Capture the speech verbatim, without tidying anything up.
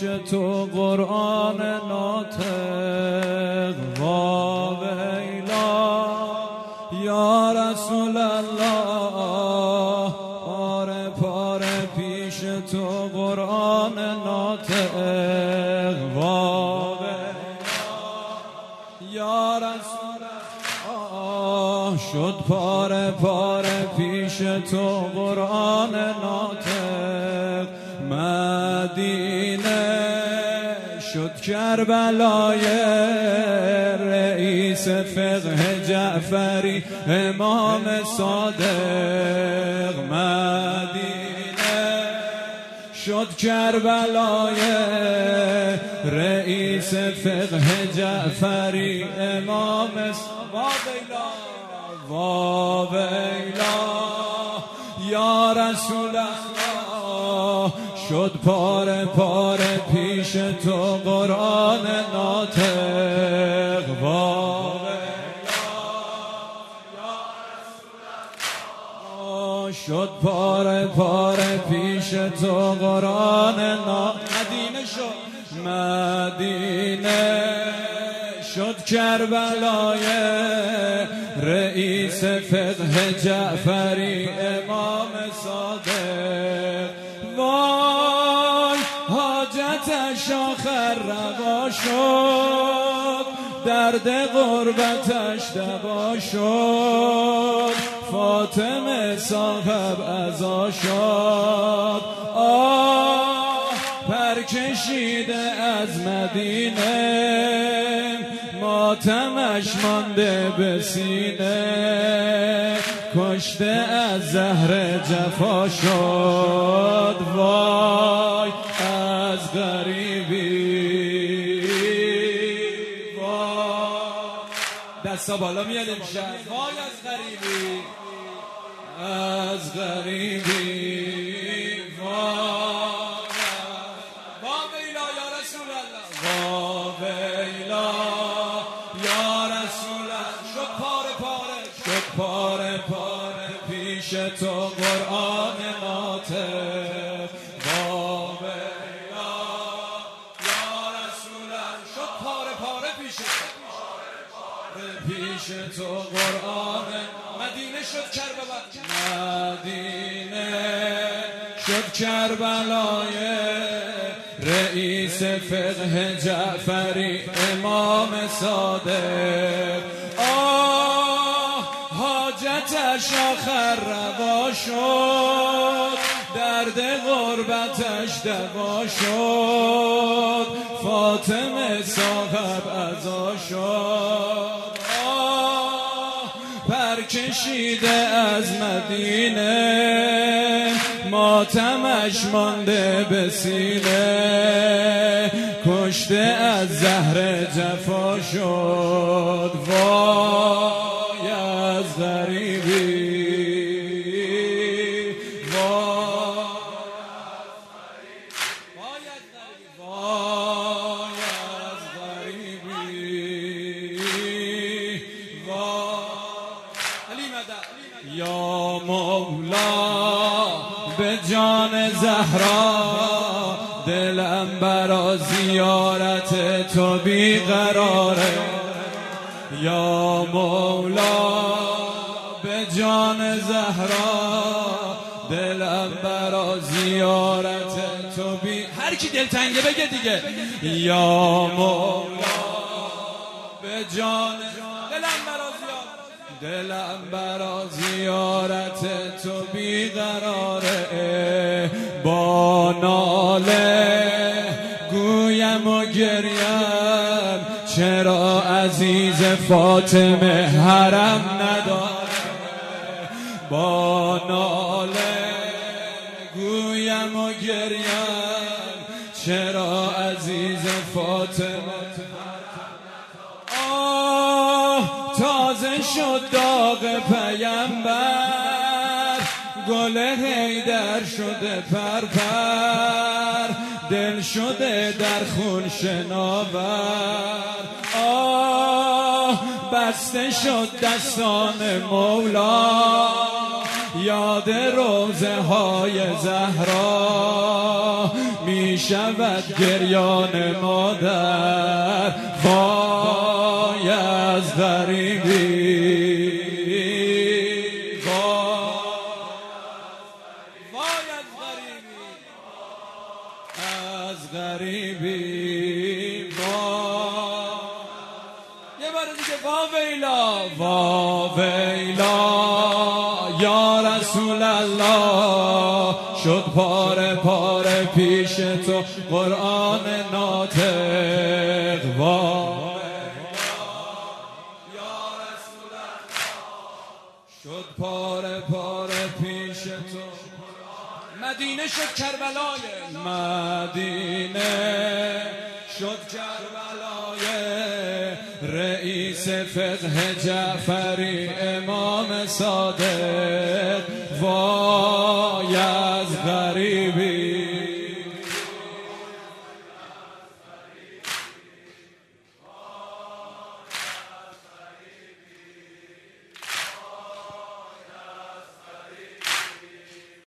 تو قرآن ناطق وا ویلا یا رسول الله پاره پاره پیش تو قرآن ناطق وا ویلا یا رسول الله شد پاره پاره پیش تو قرآن ناطق مدینه شد کربلای رئیس فقه جعفری امام صادق مدینه شد کربلای رئیس فقه جعفری امام صادق وا ویلا یا رسول الله شد پاره پاره پیش تو قرآن ناطق وا ویلا یا رسول الله شد پاره پاره پیش تو قرآن ناطق مدینه شد مدینه شد کربلای رئیس فقه جعفری امام صادق وای حاجتش آخر روا شد درد غربتش دوا شد فاطمه صاحب عزا شد آه پر کشیده از مدینه ماتمش مانده به سینه کشته از زهر جفا شد وای از غریبی وای دستا بالا میاد امشب وای از غریبی از غریبی وای وا ویلا یا رسول الله وا ویلا یا رسول الله شد پاره پاره شد پاره پاره پیش تو قرآن ناطق وا ویلا یا رسول الله شد پاره پاره پیش تو پیش تو قرآن مدینه شد کربلا مدینه شد کربلای رئیس فقه جعفری امام صادق آه حاجتش آخر روا شد درد غربتش دوا شد فاطمه صاحب عزا شد آه پر کشیده از مدینه ماتمش مانده به سینه کشته از زهر جفا شد وای از غریبی وای وای از غریبی وای یا مولا به جان زهرا دلم برا زیارت تو بیقراره یا مولا به جان زهرا دلم برا زیارت تو بی هر کی دلتنگه بگه دیگه یا مولا به جان دلم برا دلم برا زیارت تو بیقراره با ناله گویم و گریم چرا عزیز فاطمه حرم نداره با ناله گویم و گریم چرا عزیز فاطمه تازه شد داغ پیامبر گل حیدر شده پرپر دل شده در خون شناور آه بسته شد دستان مولا یاد روزه های زهرا می می شود گریان مادر، وای از غریبی، وای از غریبی، از غریبی، یه بار دیگه واویلا واویلا یا رسول الله، شد پاره پاره پیش تو قرآن ناطق، واویلا یا رسول الله، شد پاره پاره پیش تو. مدینه شد کربلای، مدینه شد کربلای رئیس فقه جعفری امام صادق، وای از غریب